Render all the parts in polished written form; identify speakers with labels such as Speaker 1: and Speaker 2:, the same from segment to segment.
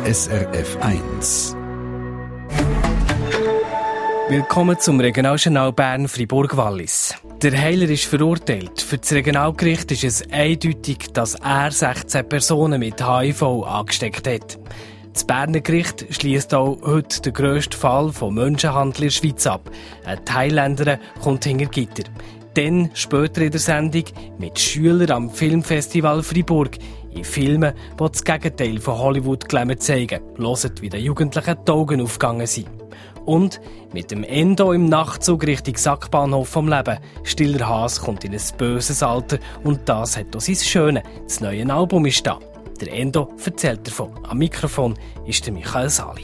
Speaker 1: SRF 1.
Speaker 2: Willkommen zum Regionaljournal Bern-Fribourg-Wallis. Der Heiler ist verurteilt. Für das Regionalgericht ist es eindeutig, dass er 16 Personen mit HIV angesteckt hat. Das Berner Gericht schliesst auch heute den grössten Fall von Menschenhandel in der Schweiz ab. Eine Thailänderin kommt hinter Gitter. Dann, später in der Sendung, mit Schülern am Filmfestival Fribourg in Filmen, die das Gegenteil von Hollywood-Glamour zeigen. Hört, wie den Jugendlichen die Augen aufgegangen sind. Und mit dem Endo im Nachtzug Richtung Sackbahnhof vom Leben. Stiller Haas kommt in ein böses Alter und das hat auch sein Schönes. Das neue Album ist da. Der Endo erzählt davon. Am Mikrofon ist der Michael Sali.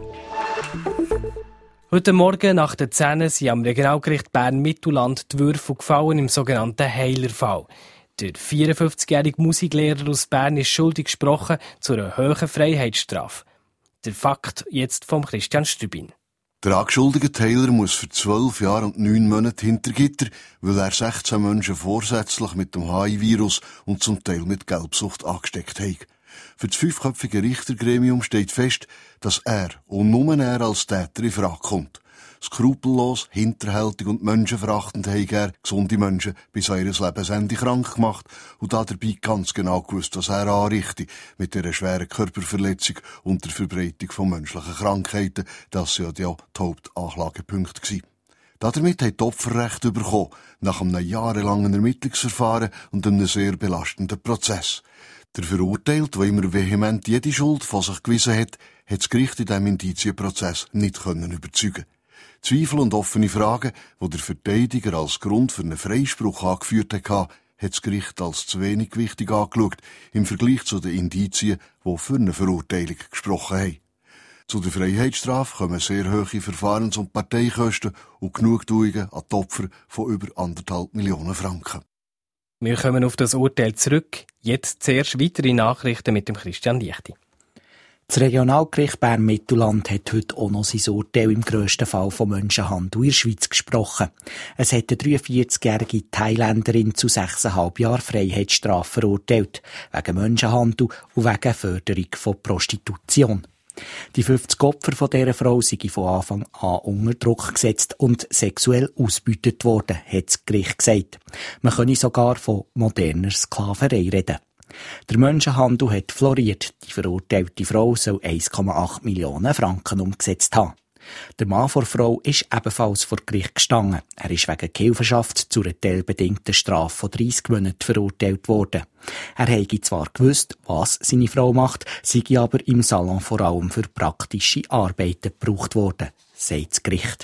Speaker 2: Heute Morgen nach der 10 sind am Regionalgericht Bern-Mittelland die Würfel gefallen im sogenannten Heilerfall. Der 54-jährige Musiklehrer aus Bern ist schuldig gesprochen zu einer hohen Freiheitsstrafe. Der Fakt jetzt vom Christian Stübin.
Speaker 3: Der angeschuldigte Taylor muss für 12 Jahre und 9 Monate hinter Gitter, weil er 16 Menschen vorsätzlich mit dem HIV-Virus und zum Teil mit Gelbsucht angesteckt hat. Für das 5-köpfige Richtergremium steht fest, dass er und nur er als Täter in Frage kommt. Skrupellos, hinterhältig und menschenverachtend hat er gesunde Menschen bis an ihr Lebensende krank gemacht und dabei ganz genau gewusst, was er anrichte mit dieser schweren Körperverletzung und der Verbreitung von menschlichen Krankheiten. Das sind ja die Hauptanklagepunkte gewesen. Damit hat die Opferrecht bekommen, nach einem jahrelangen Ermittlungsverfahren und einem sehr belastenden Prozess. Der Verurteilte, der immer vehement jede Schuld von sich gewiesen hat das Gericht in diesem Indizienprozess nicht überzeugen. Zweifel und offene Fragen, die der Verteidiger als Grund für einen Freispruch angeführt hat, hat das Gericht als zu wenig wichtig angeschaut im Vergleich zu den Indizien, die für eine Verurteilung gesprochen haben. Zu der Freiheitsstrafe kommen sehr hohe Verfahrens- und Parteikosten und Genugtuungen an die Opfer von über 1,5 Millionen Franken.
Speaker 2: Wir kommen auf das Urteil zurück. Jetzt zuerst weitere Nachrichten mit dem Christian Liechti.
Speaker 4: Das Regionalgericht Bern-Mittelland hat heute auch noch sein Urteil im grössten Fall von Menschenhandel in der Schweiz gesprochen. Es hat eine 43-jährige Thailänderin zu 6,5 Jahren Freiheitsstrafe verurteilt, wegen Menschenhandel und wegen Förderung von Prostitution. Die 50 Opfer von dieser Frau seien von Anfang an unter Druck gesetzt und sexuell ausgebeutet worden, hat das Gericht gesagt. Man könne sogar von moderner Sklaverei reden. Der Menschenhandel hat floriert. Die verurteilte Frau soll 1,8 Millionen Franken umgesetzt haben. Der Mann der Frau ist ebenfalls vor Gericht gestanden. Er ist wegen Gehilfenschaft zu einer teilbedingten Strafe von 30 Monaten verurteilt worden. Er habe zwar gewusst, was seine Frau macht, sei aber im Salon vor allem für praktische Arbeiten gebraucht worden, sagt das Gericht.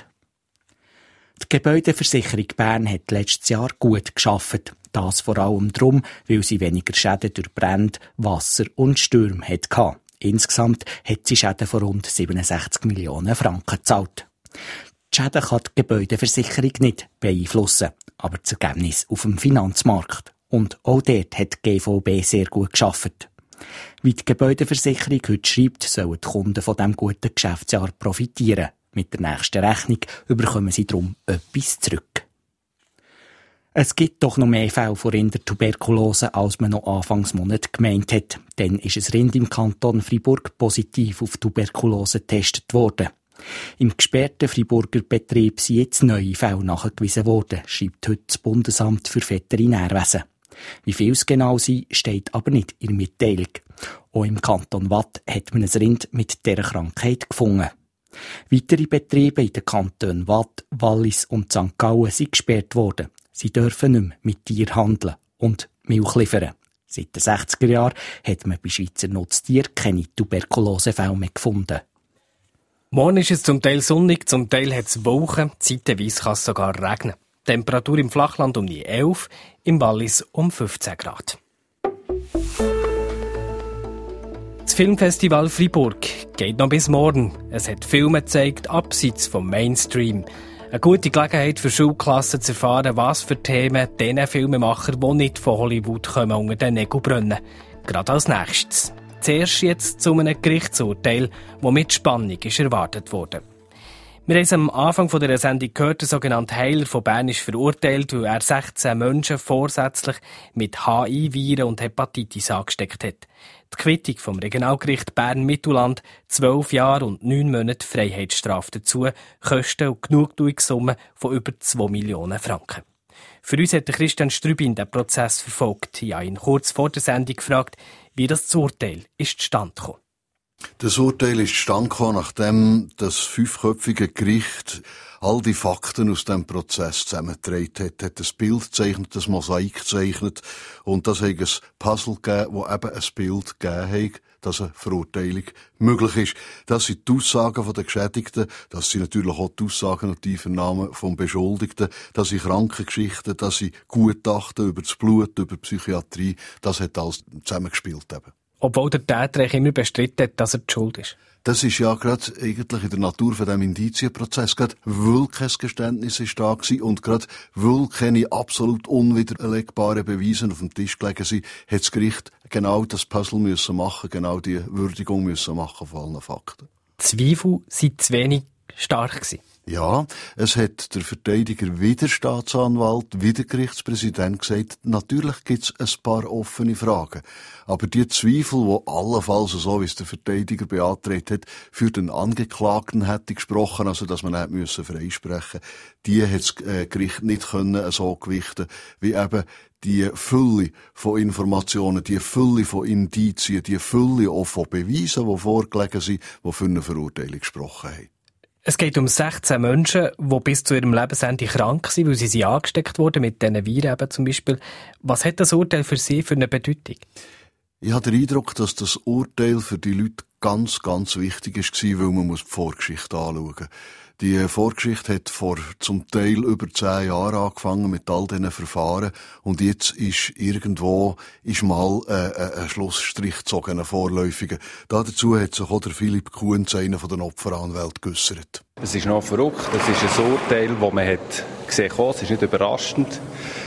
Speaker 4: Die Gebäudeversicherung Bern hat letztes Jahr gut gearbeitet. Das vor allem darum, weil sie weniger Schäden durch Brände, Wasser und Stürme hatte. Insgesamt hat sie Schäden von rund 67 Millionen Franken gezahlt. Die Schäden kann die Gebäudeversicherung nicht beeinflussen, aber das Ergebnis auf dem Finanzmarkt. Und auch dort hat die GVB sehr gut gearbeitet. Wie die Gebäudeversicherung heute schreibt, sollen die Kunden von diesem guten Geschäftsjahr profitieren. Mit der nächsten Rechnung bekommen sie darum etwas zurück. Es gibt doch noch mehr Fälle von Rindertuberkulose, als man noch Anfangsmonat gemeint hat. Dann ist ein Rind im Kanton Fribourg positiv auf Tuberkulose getestet worden. Im gesperrten Friburger Betrieb sind jetzt neue Fälle nachgewiesen worden, schreibt heute das Bundesamt für Veterinärwesen. Wie viel es genau sind, steht aber nicht in der Mitteilung. Auch im Kanton Waadt hat man ein Rind mit dieser Krankheit gefunden. Weitere Betriebe in den Kantonen Waadt, Wallis und St. Gallen sind gesperrt worden. Sie dürfen nicht mehr mit Tieren handeln und Milch liefern. Seit den 60er Jahren hat man bei Schweizer Nutztieren keine Tuberkulosefälle mehr gefunden.
Speaker 2: Morgen ist es zum Teil sonnig, zum Teil hat es Wolken, zeitweise kann es sogar regnen. Temperatur im Flachland um die 11, im Wallis um 15 Grad. Das Filmfestival Fribourg geht noch bis morgen. Es hat Filme gezeigt, abseits vom Mainstream. Eine gute Gelegenheit für Schulklassen zu erfahren, was für Themen diesen Filmemacher, die nicht von Hollywood kommen, unter den Nägeln brennen. Gerade als nächstes. Zuerst jetzt zu einem Gerichtsurteil, das mit Spannung ist erwartet wurde. Wir haben es am Anfang dieser Sendung gehört, der sogenannte Heiler von Bern ist verurteilt, weil er 16 Menschen vorsätzlich mit HIV-Viren und Hepatitis angesteckt hat. Die Quittung vom Regionalgericht Bern-Mittelland, 12 Jahre und 9 Monate Freiheitsstrafe dazu, Kosten und Genugtuungssumme von über 2 Millionen Franken. Für uns hat Christian Strübin den Prozess verfolgt. Ich habe ihn kurz vor der Sendung gefragt, wie das Urteil ist zustande gekommen.
Speaker 3: Das Urteil ist zustande gekommen, nachdem das 5-köpfige Gericht all die Fakten aus dem Prozess zusammengetragen hat ein Bild gezeichnet, ein Mosaik gezeichnet und das hat ein Puzzle gegeben, wo eben ein Bild gegeben hat, dass eine Verurteilung möglich ist. Das sind die Aussagen der Geschädigten, das sind natürlich auch die Aussagen und die Einvernahmen vom Beschuldigten, das sind Krankengeschichten, das sind Gutachten über das Blut, über die Psychiatrie, das hat alles zusammengespielt eben.
Speaker 2: Obwohl der Täter eigentlich immer bestritten hat, dass er die Schuld ist.
Speaker 3: Das ist ja gerade eigentlich in der Natur von diesem Indizienprozess, gerade weil kein Geständnis ist da gewesen und gerade weil keine absolut unwiderlegbaren Beweise auf dem Tisch gelegen sind, hat das Gericht genau das Puzzle müssen machen, genau die Würdigung müssen machen von allen Fakten.
Speaker 2: Zweifel sind zu wenig stark gewesen.
Speaker 3: Ja, es hat der Verteidiger wie der Staatsanwalt, wie der Gerichtspräsident gesagt, natürlich gibt's ein paar offene Fragen. Aber die Zweifel, die allenfalls, so wie es der Verteidiger beantragt hat, für den Angeklagten hätte gesprochen, also dass man nicht freisprechen musste, die hat das Gericht nicht können so gewichten, wie eben die Fülle von Informationen, die Fülle von Indizien, die Fülle auch von Beweisen, die vorgelegen sind, die für eine Verurteilung gesprochen haben.
Speaker 2: Es geht um 16 Menschen, die bis zu ihrem Lebensende krank sind, weil sie angesteckt wurden mit diesen Viren eben zum Beispiel. Was hat das Urteil für Sie für eine Bedeutung?
Speaker 3: Ich habe den Eindruck, dass das Urteil für die Leute ganz, ganz wichtig war, weil man die Vorgeschichte anschauen muss. Die Vorgeschichte hat vor zum Teil über 10 Jahren angefangen mit all diesen Verfahren und jetzt ist irgendwo mal ein Schlussstrich gezogen, ein vorläufiger. Dazu hat sich auch der Philipp Kuhn, einer von den Opferanwälten, geäussert.
Speaker 5: Es ist noch verrückt, es ist ein Urteil, das man hat gesehen hat. Es ist nicht überraschend.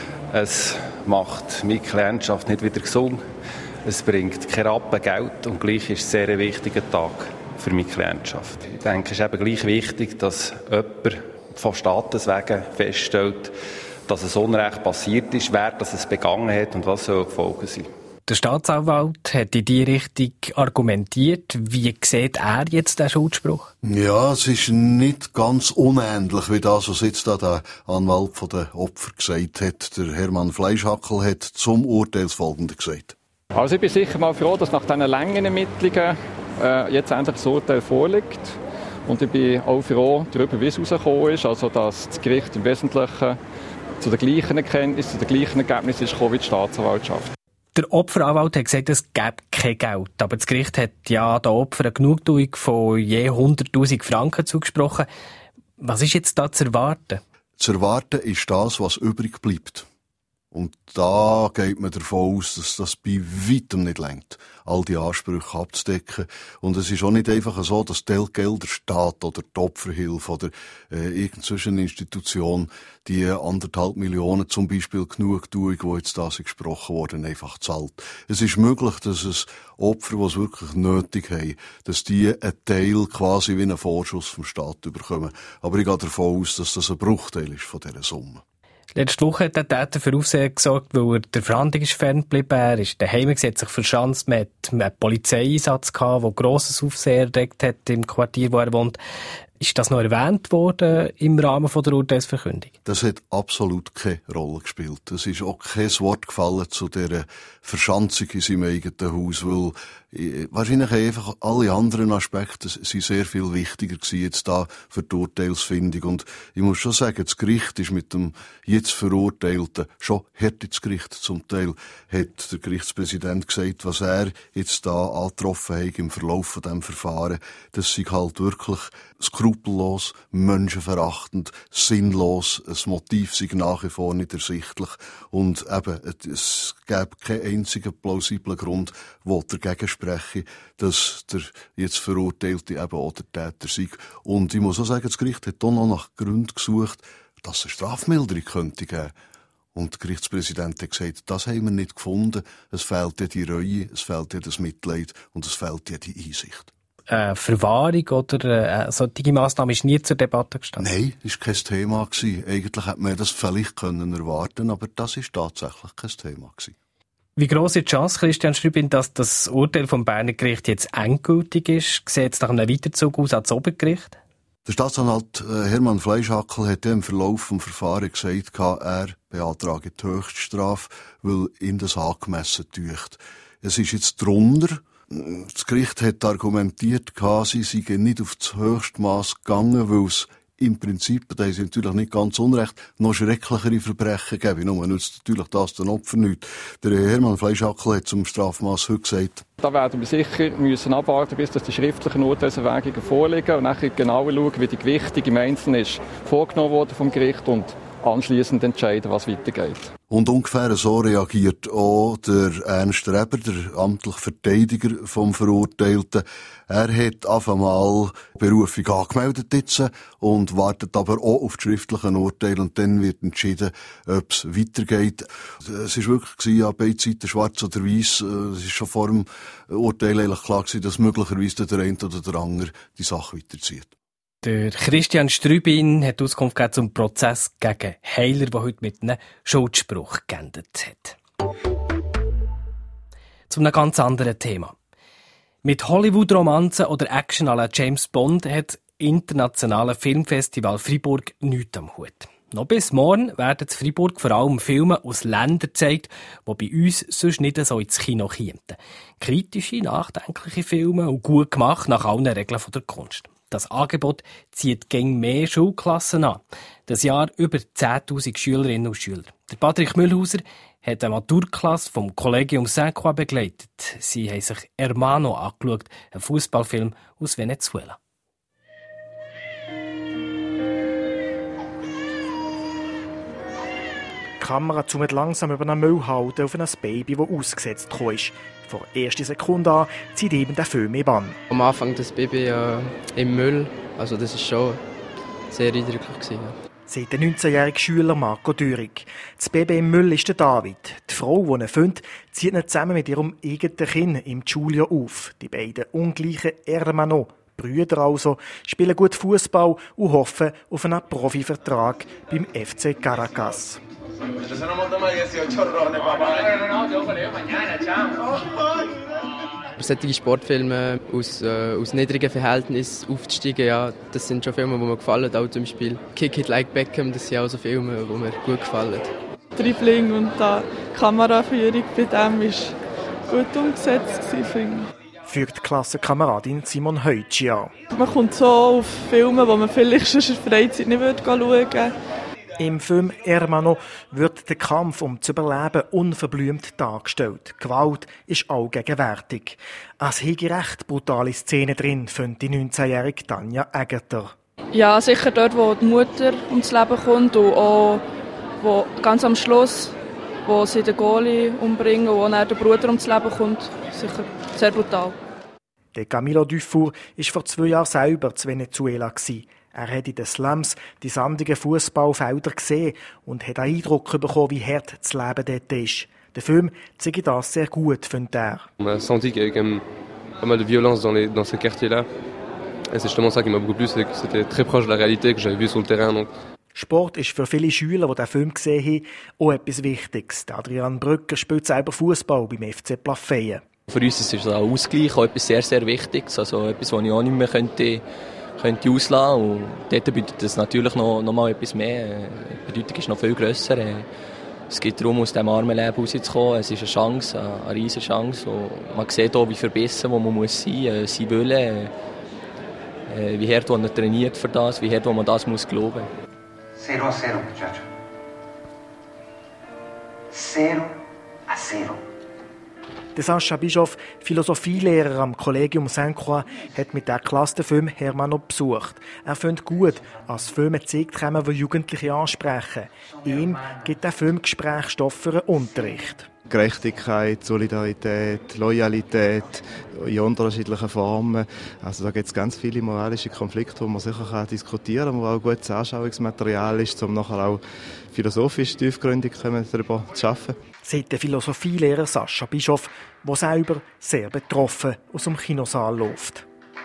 Speaker 5: Es macht meine Klientschaft nicht wieder gesund. Es bringt kein Rappen Geld und gleich ist es ein sehr wichtiger Tag für meine Klientschaft. Ich denke, es ist eben gleich wichtig, dass jemand von Staates wegen feststellt, dass ein Unrecht passiert ist, wer das es begangen hat und was soll die Folgen sein.
Speaker 2: Der Staatsanwalt hat in diese Richtung argumentiert. Wie sieht er jetzt den Schuldspruch?
Speaker 3: Ja, es ist nicht ganz unähnlich wie das, was jetzt da der Anwalt von den Opfern gesagt hat. Der Hermann Fleischhackel hat zum Urteil Folgendes gesagt.
Speaker 6: Also ich bin sicher mal froh, dass nach diesen langen Ermittlungen jetzt endlich das Urteil vorliegt. Und ich bin auch froh darüber, wie es rausgekommen ist. Also dass das Gericht im Wesentlichen zu den gleichen Erkenntnissen, zu den gleichen Ergebnissen ist gekommen wie die Staatsanwaltschaft.
Speaker 2: Der Opferanwalt hat gesagt, es gäbe kein Geld. Aber das Gericht hat ja den Opfern eine Genugtuung von je 100'000 Franken zugesprochen. Was ist jetzt da zu erwarten?
Speaker 3: Zu erwarten ist das, was übrig bleibt. Und da geht man davon aus, dass das bei weitem nicht reicht, all die Ansprüche abzudecken. Und es ist auch nicht einfach so, dass der Staat oder die Opferhilfe oder irgendeine Institution die 1,5 Millionen zum Beispiel Genugtuung, die jetzt da gesprochen worden, einfach zahlt. Es ist möglich, dass es Opfer, die es wirklich nötig haben, dass die einen Teil quasi wie einen Vorschuss vom Staat bekommen. Aber ich gehe davon aus, dass das ein Bruchteil ist von dieser Summe.
Speaker 2: Letzte Woche hat der Täter für Aufsehen gesorgt, weil er der Verhandlung ist ferngeblieben. Er ist daheim, hat sich verschanzt. Man hat einen Polizeieinsatz gehabt, der grosses Aufsehen erregt hat im Quartier, wo er wohnt. Ist das noch erwähnt worden im Rahmen der Urteilsverkündung? Das
Speaker 3: hat absolut keine Rolle gespielt. Es ist auch kein Wort gefallen zu dieser Verschanzung in seinem eigenen Haus, weil wahrscheinlich einfach alle anderen Aspekte sind sehr viel wichtiger gewesen jetzt da für die Urteilsfindung. Und ich muss schon sagen, das Gericht ist mit dem jetzt Verurteilten schon hart ins Gericht. Zum Teil hat der Gerichtspräsident gesagt, was er jetzt da angetroffen hat im Verlauf von diesem Verfahren, das sei halt wirklich skrupellos, menschenverachtend, sinnlos. Das Motiv sei nach wie vor nicht ersichtlich. Und eben, es gäbe keinen einzigen plausiblen Grund, der dagegen spreche, dass der jetzt Verurteilte eben auch der Täter sei. Und ich muss auch sagen, das Gericht hat auch noch nach Gründen gesucht, dass es eine Strafmilderung könnte geben. Und der Gerichtspräsident hat gesagt, das haben wir nicht gefunden. Es fehlt ja die Reue, es fehlt ja das Mitleid und es fehlt ja die Einsicht.
Speaker 2: Verwahrung oder solche Massnahmen ist nie zur Debatte gestanden?
Speaker 3: Nein, das war kein Thema gewesen. Eigentlich hätte man das vielleicht erwarten können, aber das ist tatsächlich kein Thema gewesen.
Speaker 2: Wie gross ist die Chance, Christian Strübin, dass das Urteil vom Berner Gericht jetzt endgültig ist? Sieht es nach einem Weiterzug aus ans Obergericht?
Speaker 3: Der Staatsanwalt Hermann Fleischhackel hat im Verlauf des Verfahrens gesagt, er beantrage die Höchststrafe, weil ihm das angemessen dünkt. Es ist jetzt drunter. Das Gericht hat argumentiert, sie seien nicht auf das Höchstmaß gegangen, weil es im Prinzip, da ist natürlich nicht ganz unrecht, noch schrecklichere Verbrechen geben. Nur nützt natürlich das den Opfern nicht. Der Hermann Fleischhackel hat zum Strafmaß heute gesagt,
Speaker 6: da werden wir sicher müssen abwarten, bis die schriftlichen Urteilserwägungen vorliegen und nachher genauer schauen, wie die Gewichtung im Einzelnen ist vorgenommen worden vom Gericht und anschliessend entscheiden, was weitergeht.
Speaker 3: Und ungefähr so reagiert auch der Ernst Reber, der amtliche Verteidiger vom Verurteilten. Er hat auf einmal Berufung angemeldet jetzt und wartet aber auch auf die schriftlichen Urteile und dann wird entschieden, ob es weitergeht. Es ist wirklich ja, beide Seiten schwarz oder weiß. Es ist schon vor dem Urteil eigentlich klar gewesen, dass möglicherweise der eine oder der andere die Sache weiterzieht.
Speaker 2: Der Christian Strübin hat Auskunft gegeben zum Prozess gegen Heiler, der heute mit einem Schuldspruch geendet hat. Zu einem ganz anderen Thema. Mit Hollywood-Romanzen oder Action à la James Bond hat das internationale Filmfestival Freiburg nichts am Hut. Noch bis morgen werden in Freiburg vor allem Filme aus Ländern gezeigt, die bei uns sonst nicht so ins Kino kämen. Kritische, nachdenkliche Filme und gut gemacht nach allen Regeln der Kunst. Das Angebot zieht gegen mehr Schulklassen an. Das Jahr über 10'000 Schülerinnen und Schüler. Der Patrick Mühlhauser hat eine Maturklasse vom Collegium Saint-Croix begleitet. Sie haben sich Hermano angeschaut, einen Fußballfilm aus Venezuela.
Speaker 7: Die Kamera zoomt langsam über einen Müllhalde auf ein Baby, das ausgesetzt ist. Von der ersten Sekunde an zieht eben der Film in Bann.
Speaker 8: Am Anfang das Baby im Müll, also das war schon sehr eindrücklich gewesen, ja.
Speaker 7: Sagt der 19-jährige Schüler Marco Dürig. Das Baby im Müll ist der David. Die Frau, die ihn findet, zieht ihn zusammen mit ihrem eigenen Kind im Schuljahr auf. Die beiden ungleichen Hermano, Brüder also, spielen gut Fußball und hoffen auf einen Profivertrag beim FC Caracas.
Speaker 8: Solche Sportfilme aus niedrigen Verhältnissen aufzusteigen, ja, das sind schon Filme, die mir gefallen. Auch zum Beispiel Kick It Like Beckham, das sind auch so Filme, die mir gut gefallen.
Speaker 9: Dribbling und die Kameraführung bei dem war gut umgesetzt, finde ich.
Speaker 7: Fügt die Klassenkameradin Simon Heutsch an.
Speaker 9: Man kommt so auf Filme, die man vielleicht schon in der Freizeit nicht schauen würde.
Speaker 7: Im Film Hermano wird der Kampf zu überleben unverblümt dargestellt. Gewalt ist allgegenwärtig. Es hätte recht brutale Szenen drin, findet die 19-jährige Tanja Egerter.
Speaker 9: Ja, sicher dort, wo die Mutter ums Leben kommt und auch wo ganz am Schluss, wo sie den Goalie umbringen und wo dann der Bruder ums Leben kommt. Sicher sehr brutal.
Speaker 7: Der Camilo Dufour war vor 2 Jahren selber in Venezuela. Er hat in den Slums die sandigen Fußballfelder gesehen und hat einen Eindruck bekommen, wie hart das Leben dort ist. Der Film zeigt das sehr gut, findet er.
Speaker 10: On a senti qu'il y avait quand même pas mal de violence dans ces quartiers-là. Et c'est justement ça qui m'a beaucoup plu, c'est que c'était très proche de la réalité que j'avais vu sur le terrain. Donc.
Speaker 7: Sport ist für viele Schüler, die diesen Film gesehen haben, auch etwas Wichtiges. Adrian Brücker spielt selber Fußball beim FC Plafeyen.
Speaker 11: Für uns ist es ein Ausgleich, auch etwas sehr, sehr Wichtiges. Also etwas, was ich auch nicht mehr könnte auslassen. Und dort bedeutet das natürlich noch mal etwas mehr. Die Bedeutung ist noch viel grösser. Es geht darum, aus diesem armen Leben rauszukommen. Es ist eine Chance, eine riesige Chance. Und man sieht auch, wie verbissen man muss sein wollen. Wie hart man trainiert für das, wie hart man das muss glauben.
Speaker 12: 0-0, muchacho. 0-0.
Speaker 7: Der Sascha Bischoff, Philosophielehrer am Collegium Saint-Croix, hat mit der Klasse den Film Hermano besucht. Er findet gut, als Filme gezeigt haben, die Jugendliche ansprechen. Ihm gibt der Film Gesprächsstoff für einen Unterricht.
Speaker 13: Gerechtigkeit, Solidarität, Loyalität in unterschiedlichen Formen. Also da gibt es ganz viele moralische Konflikte, die man sicher diskutieren kann, wo auch gutes Anschauungsmaterial ist, um nachher auch philosophisch tiefgründig darüber zu arbeiten.
Speaker 7: Sagt der Philosophielehrer Sascha Bischoff, der selber sehr betroffen aus dem Kinosaal läuft.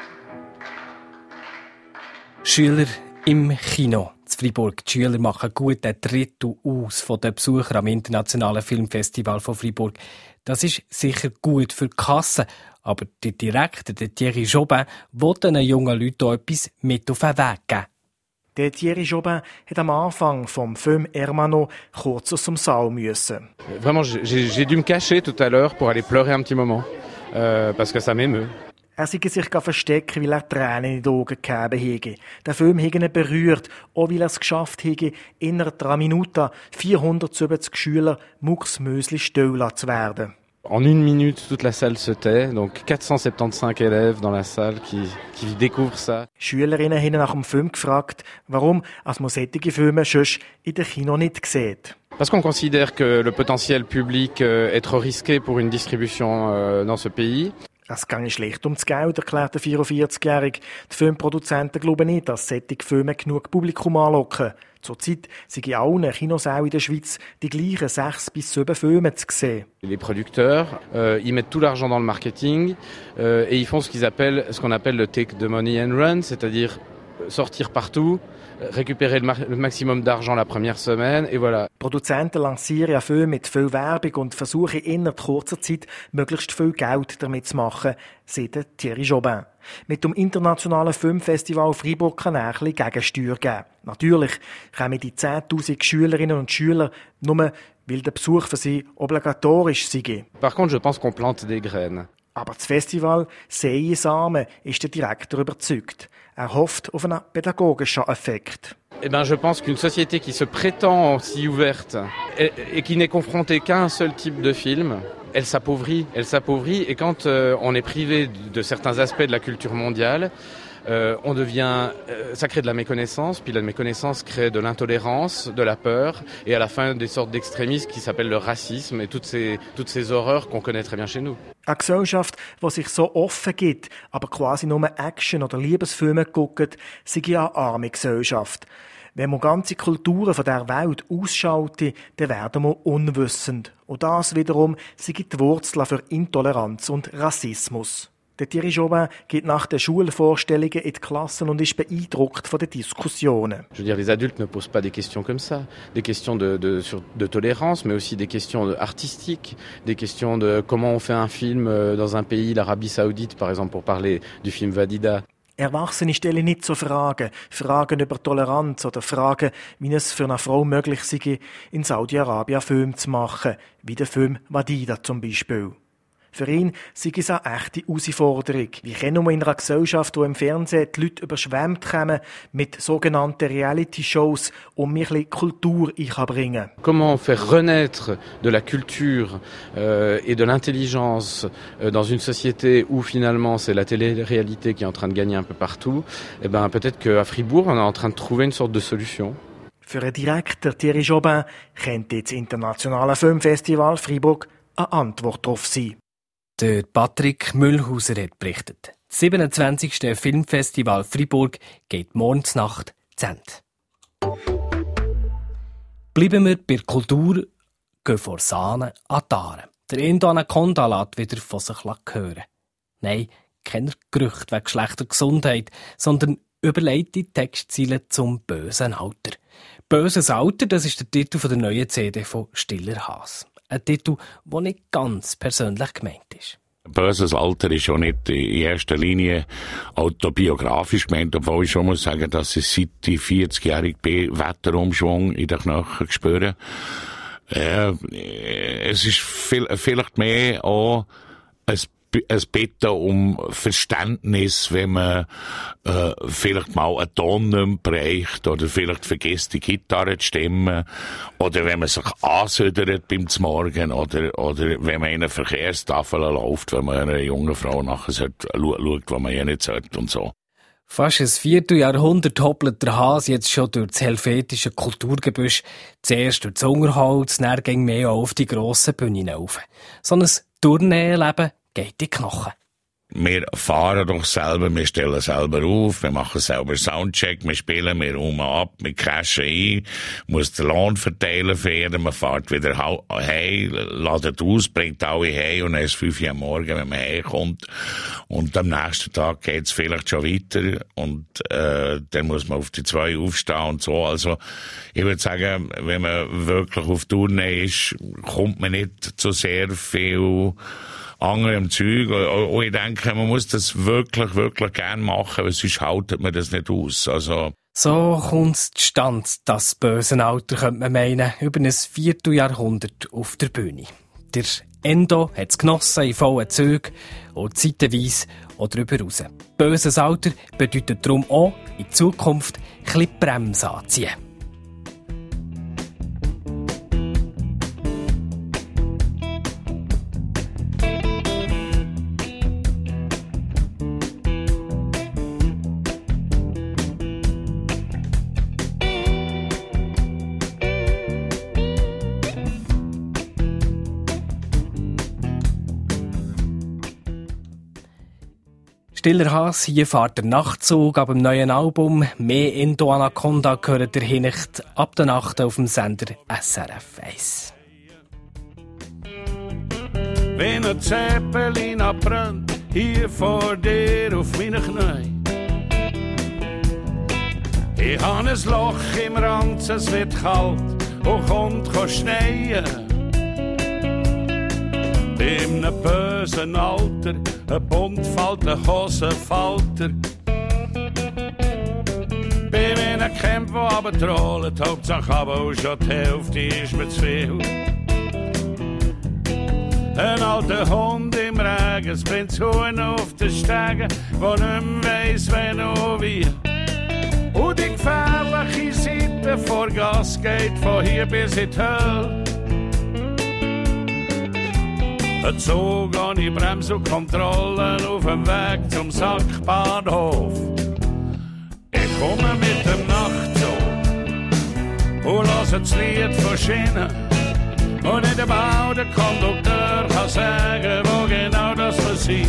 Speaker 2: Schüler im Kino in Freiburg. Die Schüler machen gut ein Drittel aus von den Besuchern am Internationalen Filmfestival von Freiburg Das ist sicher gut für die Kasse. Aber der Direktor, der Thierry Jobin, will den jungen Leuten auch etwas mit auf den Weg geben.
Speaker 7: Der Thierry Jobin hat am Anfang vom Film Hermano kurz aus dem Saal müssen.
Speaker 14: Vraiment, j'ai dû me cacher tout à l'heure pour aller pleurer un petit moment, parce que ça m'émeut.
Speaker 7: Er sei sich verstecken, weil er Tränen in die Augen gegeben hätte. Der Film hätte ihn berührt, auch weil er es geschafft hätte, innerhalb 3 Minuten 470 Schüler mucksmösli still zu werden.
Speaker 14: En 1 minute, toute la salle se tait, donc 475 élèves dans la salle qui découvrent ça.
Speaker 7: Schülerinnen haben nach dem Film gefragt, warum man solche Filme sonst in den Kino nicht sieht.
Speaker 14: Parce qu'on considère que le potentiel public est trop risqué pour une distribution dans ce pays.
Speaker 7: Es geht schlecht ums Geld, erklärt der 44-Jährige. Die Filmproduzenten glauben nicht, dass solche Filme genug Publikum anlocken. Zurzeit sind in allen Kinosälen in der Schweiz die gleichen 6 bis 7 Filme zu sehen.
Speaker 14: Les producteurs, ils mettent tout l'argent dans le marketing et ils font ce qu'on appelle le take the money and run, c'est-à-dire sortir partout, récupérer le maximum d'argent la première semaine et voilà.
Speaker 7: Produzenten lancieren ja Filme mit viel Werbung und versuchen innerhalb kurzer Zeit möglichst viel Geld damit zu machen, sagt Thierry Jobin. Mit dem internationalen Filmfestival Freiburg kann er ein bisschen Gegensteuer geben. Natürlich kommen die 10.000 Schülerinnen und Schüler nur, weil der Besuch für sie obligatorisch sei.
Speaker 14: Par contre, je pense qu'on plante des graines.
Speaker 7: Aber das Festival sehe Samen, ist der Direktor überzeugt. Er hofft auf einen pädagogischen Effekt.
Speaker 14: Eh ben, je pense qu'une société qui se prétend si ouverte et qui n'est confrontée qu'à un seul type de film, elle s'appauvrit. Et quand on est privé de certains aspects de la culture mondiale, on devient, ça crée de la méconnaissance, puis la méconnaissance crée de l'intolérance, de la peur, et à la fin des sortes d'extrémismes qui s'appellent le racisme et toutes ces horreurs qu'on connaît très bien chez nous.
Speaker 7: Eine Gesellschaft, die sich so offen gibt, aber quasi nur Action- oder Liebesfilme guckt, sei eine arme Gesellschaft. Wenn man ganze Kulturen von der Welt ausschaltet, dann werden wir unwissend. Und das wiederum sei die Wurzel für Intoleranz und Rassismus. Der Thierry Jobin geht nach den Schulvorstellungen in die Klassen und ist beeindruckt von den Diskussionen.
Speaker 14: Je veux dire, les adultes ne posent pas des questions comme ça. Des questions de tolérance, mais aussi des questions artistiques, des questions de comment on fait un film dans un pays, l'Arabie Saoudite par exemple, pour parler du film Vadida.
Speaker 7: Erwachsene stellen nicht so Fragen über Toleranz oder Fragen, wie es für eine Frau möglich sei, in Saudi-Arabien Film zu machen, wie der Film Vadida zum Beispiel. Für ihn sei es eine echte Herausforderung. Wie können wir in einer Gesellschaft, wo im Fernsehen die Leute überschwemmt kommen, mit sogenannten Reality-Shows, mir ein bisschen Kultur einbringen kann?
Speaker 14: Comment faire renaître de la culture et de l'intelligence dans une société où finalement c'est la télé-réalité qui est en train de gagner un peu partout? Eh ben, peut-être qu'à Fribourg, on est en train de trouver une sorte de solution.
Speaker 7: Für den Direktor Thierry Jobin könnte das internationale Filmfestival Freiburg eine Antwort darauf sein.
Speaker 2: Der Patrick Müllhauser hat berichtet. Das 27. Filmfestival Freiburg geht morgen Nacht zu Ende. Bleiben wir bei der Kultur, gehen von Sahne an die Aare. Der Endo Anaconda lässt wieder von sich hören. Nein, keine Gerüchte wegen schlechter Gesundheit, sondern überlegte Textziele zum bösen Alter. «Böses Alter», das ist der Titel der neuen CD von Stiller Haas. Ein Titel, der nicht ganz persönlich gemeint ist.
Speaker 15: Böses Alter ist schon nicht in erster Linie autobiografisch gemeint, obwohl ich schon muss sagen, dass ich seit die 40-jährigen Wetterumschwung in den Knochen spüre. Es ist vielleicht mehr auch ein Bitten um Verständnis, wenn man vielleicht mal einen Ton nicht bereicht oder vielleicht vergisst, die Gitarre zu stimmen oder wenn man sich ansödert beim Zmorgen oder wenn man in einer Verkehrstafel läuft, wenn man einer jungen Frau nachher schaut, was man ja nicht sollte und so.
Speaker 2: Fast ein Vierteljahrhundert hoppelt der Haas jetzt schon durch das helvetische Kulturgebüsch. Zuerst durch das Unterholz, dann ging mehr auf die grossen Bühnen rauf. So ein Tourneeleben geht in die Knochen.
Speaker 15: wir fahren doch selber, wir stellen selber auf, wir machen selber Soundcheck, wir spielen, wir räumen ab, wir cashen ein, muss den Lohn verteilen für jeden, man fährt wieder heim, ladet aus, bringt alle heim und dann ist 5 Uhr am Morgen, wenn man heimkommt. Und am nächsten Tag geht's vielleicht schon weiter und dann muss man auf die 2 aufstehen und so. Also ich würde sagen, wenn man wirklich auf Tournee ist, kommt man nicht zu sehr viel anderem Zeug. Und ich denke, man muss das wirklich, wirklich gern machen, weil sonst haltet man das nicht aus. Also
Speaker 2: so kommt es zustande, das böse Alter, könnte man meinen, über ein Vierteljahrhundert auf der Bühne. Der Endo hat es genossen in vollen Zügen und zeitweise auch darüber raus. Böses Alter bedeutet darum auch, in Zukunft ein bisschen Bremse anziehen. Stiller Hass, hier fährt der Nachtzug ab dem neuen Album. Mehr Endo Anaconda gehört ihr hier nicht ab der Nacht auf dem Sender SRF 1.
Speaker 16: Wenn ein Zeppelin abbrennt, hier vor dir auf meinen Knien. Ich habe ein Loch im Ranzen, es wird kalt und kommt schneien. Bei einem bösen Alter, ein buntfalter Hosenfalter. Bei meinen Kämpfen, die runterrollen, Hauptsache aber auch schon die Hälfte ist mir zu viel. Ein alter Hund im Regen, es bringt Huhn auf den Stegen, der nicht mehr weiss, wenn und wie. Und die gefährliche Seite vor Gas geht von hier bis in die Hölle. Ein Zug ohne Bremse und Kontrollen auf dem Weg zum Sackbahnhof. Ich komme mit dem Nachtzug und höre das Lied von Schienen. Und in der Bau der Kondukteur kann sagen, wo genau das passiert.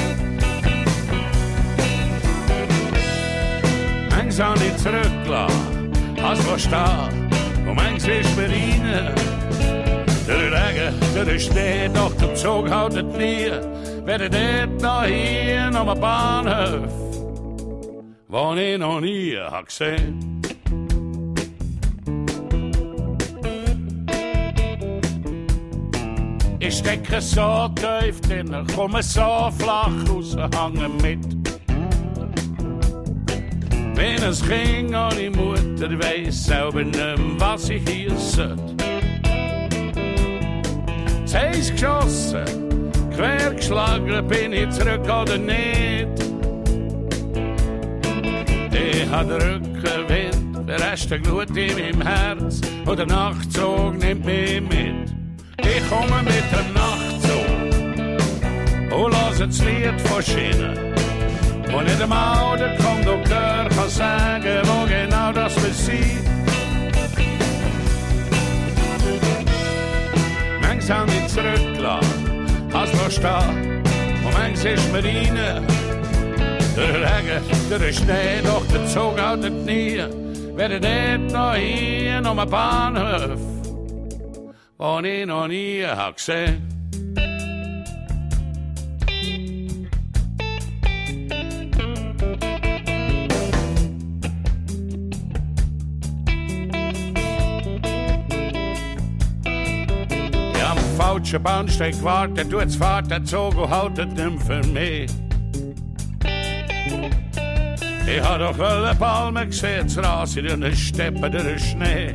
Speaker 16: Manchmal habe ich zurückgelassen, als was stehen, und manchmal ist mir rein. Der Regen, der Schnee, doch der Zug haltet nie. Werde dort noch hier noch am Bahnhof, wo ich noch nie hab gesehen. Ich stecke so tief drin, komme so flach raus, hange mit. Wenn ein Kind ohne Mutter weiss selber nicht mehr, was ich hier sollte. Es heisst geschossen, quer geschlagen, bin ich zurück oder nicht. Ich hab den Rückenwind, der Rest der Glut in meinem Herz, und der Nachtzug nimmt mich mit. Ich komme mit dem Nachtzug und höre das Lied von Schienen. Und nicht einmal der Kondukteur kann sagen, wo genau das passiert. Manchmal habe ich zurückgelassen, als wir stehen, und manchmal ist mir rein. Der Regen, der Schnee, doch der Zug haltet nie. Werde dort noch hier noch am Bahnhof, wo ich noch nie hab gesehen. Falsche Bahnsteig gewartet, jetzt fährt der Zug und haltet nicht für mich. Ich hab doch eine Palme gesehen, das Ras in den Steppen durch Schnee.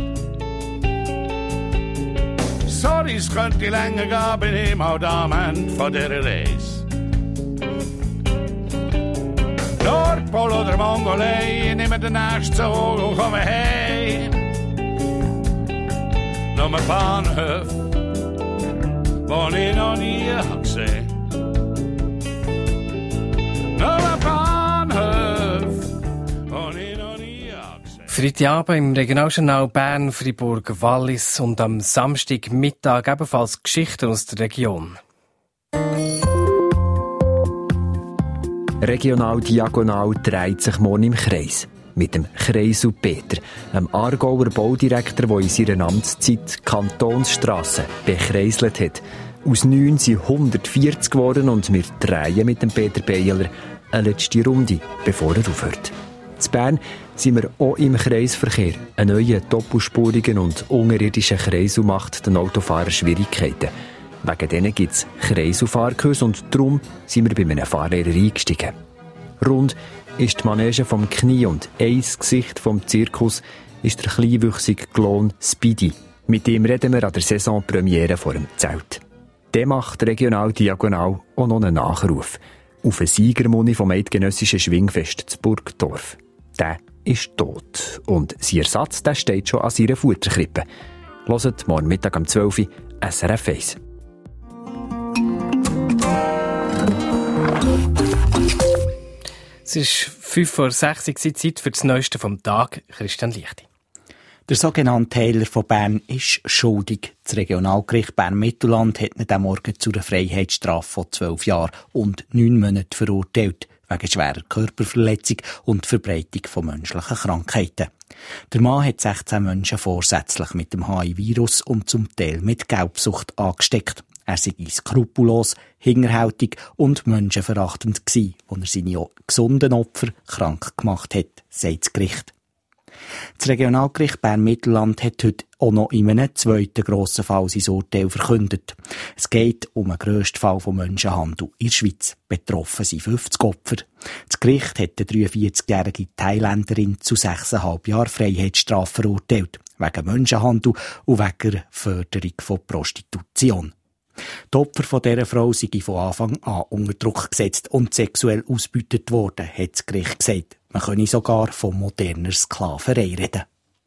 Speaker 16: Sorry, es könnte länger gehen, bin ich mal da am Ende von dieser Reise. Nordpol oder Mongolei, ich nehme den nächsten Zug und komme heim. Noch ein Bahnhof, wo ich noch nie hab gesehen. Noch ein Bahnhof, wo ich noch nie hab gesehen.
Speaker 2: Freitagabend im Regionaljournal Bern, Fribourg, Wallis und am Samstagmittag ebenfalls Geschichten aus der Region.
Speaker 17: Regional Diagonal dreht sich morgen im Kreis. Mit dem Kreisel Peter, einem Aargauer Baudirektor, der in seiner Amtszeit Kantonsstrassen bekreiselt hat. Aus 9 sind 140 geworden und wir drehen mit dem Peter Beyeler eine letzte Runde, bevor er aufhört. In Bern sind wir auch im Kreisverkehr. Ein neuer doppelspurigen und unterirdischen Kreisel macht den Autofahrern Schwierigkeiten. Wegen denen gibt es Kreiselfahrkurse und darum sind wir bei einem Fahrlehrer eingestiegen. Rund ist die Manege vom Knie und ein Gesicht vom Zirkus ist der kleinwüchsige Klon Speedy. Mit ihm reden wir an der Saisonpremiere vor dem Zelt. Der macht Regional Diagonal auch noch einen Nachruf auf einen Siegermuni vom eidgenössischen Schwingfest zu Burgdorf. Der ist tot und sein Ersatz der steht schon an seiner Futterkrippe. Hört morgen Mittag um 12 Uhr SRF 1.
Speaker 2: Es ist 5:06 Uhr, Zeit für das Neueste vom Tag. Christian Lichti.
Speaker 4: Der sogenannte Heiler von Bern ist schuldig. Das Regionalgericht Bern-Mittelland hat ihn diesen Morgen zu einer Freiheitsstrafe von 12 Jahren und 9 Monaten verurteilt, wegen schwerer Körperverletzung und Verbreitung von menschlichen Krankheiten. Der Mann hat 16 Menschen vorsätzlich mit dem HIV-Virus und zum Teil mit Gelbsucht angesteckt. Er sei skrupellos, hinterhältig und menschenverachtend gewesen, als er seine gesunden Opfer krank gemacht hat, sagt das Gericht. Das Regionalgericht Bern-Mittelland hat heute auch noch in einem zweiten grossen Fall sein Urteil verkündet. Es geht um den grössten Fall von Menschenhandel in der Schweiz. Betroffen sind 50 Opfer. Das Gericht hat eine 43-jährige Thailänderin zu 6,5 Jahren Freiheitsstrafe verurteilt, wegen Menschenhandel und wegen der Förderung von Prostitution. Die Opfer von dieser Frau seien von Anfang an unter Druck gesetzt und sexuell ausgebeutet worden, hat das Gericht gesagt. Man könne sogar von moderner Sklaverei reden.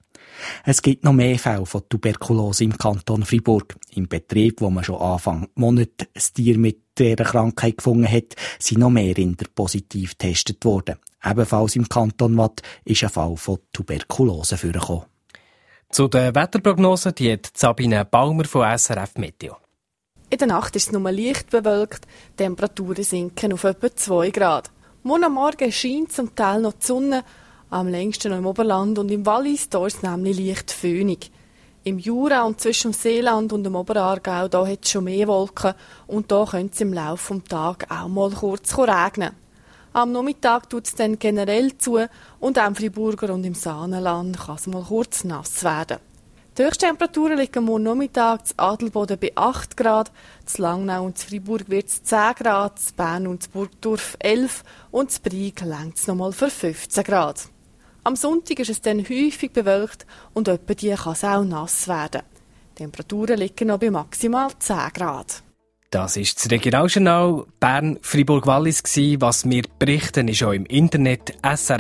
Speaker 4: Es gibt noch mehr Fälle von Tuberkulose im Kanton Freiburg. Im Betrieb, wo man schon Anfang Monat ein Tier mit dieser Krankheit gefunden hat, sind noch mehr Rinder positiv getestet worden. Ebenfalls im Kanton Waadt ist ein Fall von Tuberkulose vorgekommen.
Speaker 2: Zu den Wetterprognosen die hat Sabine Baumer von SRF Meteo.
Speaker 18: In der Nacht ist es nur leicht bewölkt, die Temperaturen sinken auf etwa 2 Grad. Morgen am Morgen scheint zum Teil noch die Sonne, am längsten noch im Oberland und im Wallis, da ist es nämlich leicht föhnig. Im Jura und zwischen dem Seeland und dem Oberaargau, da hat es schon mehr Wolken und da könnte es im Laufe des Tages auch mal kurz regnen. Am Nachmittag tut es dann generell zu und auch im Freiburger und im Saanenland kann es mal kurz nass werden. Die Höchsttemperaturen liegen morgen Nachmittag zu Adelboden bei 8 Grad, zu Langnau und zu Freiburg wird es 10 Grad, zu Bern und zu Burgdorf 11 und zu Brieg reicht es nochmal für 15 Grad. Am Sonntag ist es dann häufig bewölkt und etwa die kann es auch nass werden. Die Temperaturen liegen noch bei maximal 10 Grad.
Speaker 2: Das ist das Regionaljournal Bern-Fribourg-Wallis. Was wir berichten, ist auch im Internet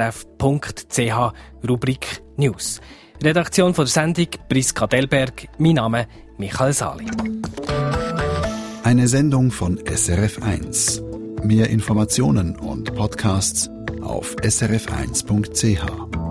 Speaker 2: srf.ch, Rubrik News. Redaktion von der Sendung Priska Delberg, mein Name Michael Sali.
Speaker 1: Eine Sendung von SRF 1. Mehr Informationen und Podcasts auf srf1.ch.